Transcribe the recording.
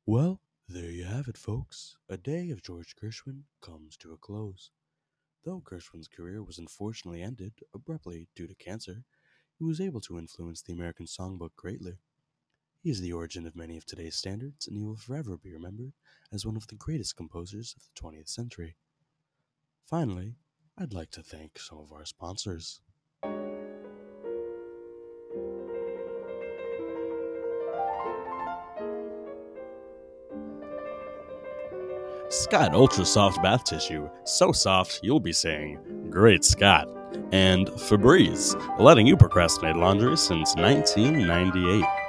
Well, there you have it, folks. A day of George Gershwin comes to a close. Though Gershwin's career was unfortunately ended abruptly due to cancer, he was able to influence the American songbook greatly. He is the origin of many of today's standards, and he will forever be remembered as one of the greatest composers of the 20th century. Finally, I'd like to thank some of our sponsors. Scott Ultra Soft Bath Tissue, so soft you'll be saying, "Great Scott." And Febreze, letting you procrastinate laundry since 1998.